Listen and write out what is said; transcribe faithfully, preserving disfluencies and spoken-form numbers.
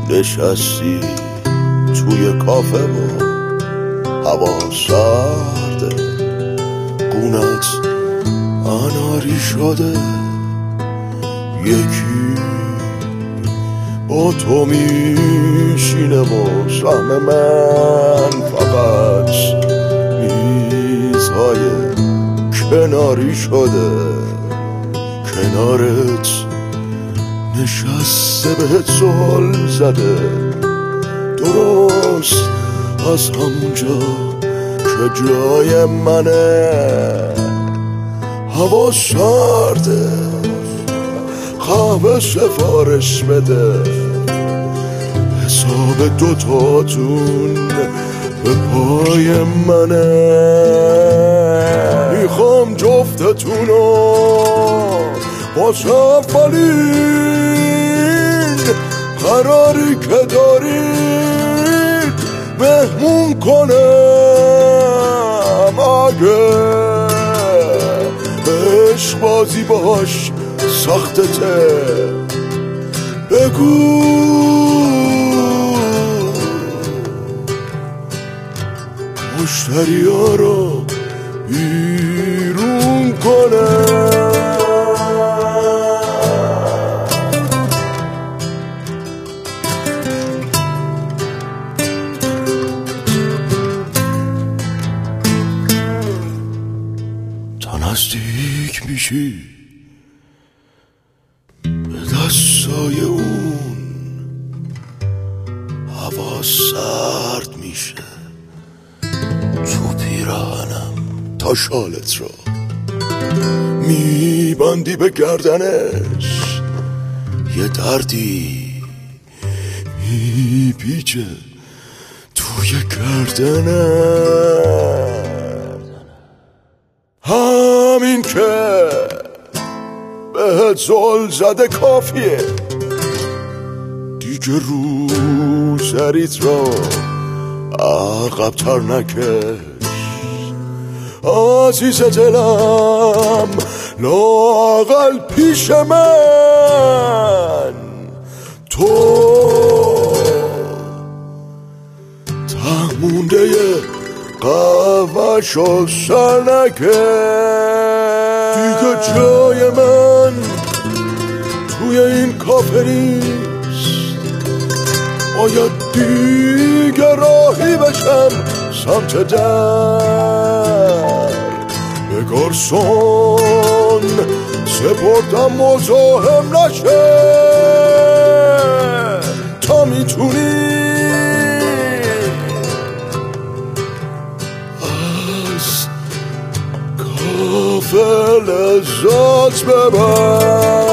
نشستی توی کافه و هوا سرده، گونت اناری شده، یکی با تو میشینه و سهم من فقط میزهای کناری شده، کنارت نشسته بهت زل زده، درست از همونجا که جای منه. هوا سرده، قهوه سفارش بده، حساب دوتاتون به پای منه. میخوام جفتتونو باز اولین قراری که دارید مهمون کنم. اگه عشق بازی باش سختته بگو، مشتری ها رو بیرون کنه. تا نزدیک میشی به دستای اون، هوا سرد میشه، تو پیراهنم تا شالت رو میبندی به گردنش، یه دردی میپیچه توی گردنم. همین که بهت زل زده کافیه، دیگه رو سریت رو عقب‌تر نکش. عزیز دلم لااقل پیش من تو ته مونده قهوه‌شو سر نکش. دیگه جای من توی این کافه نیست، باید دیگه راهی بشم سمت در. به گرسون سپردم مزاحم نشه، تا میتونی از کافه لذت ببر.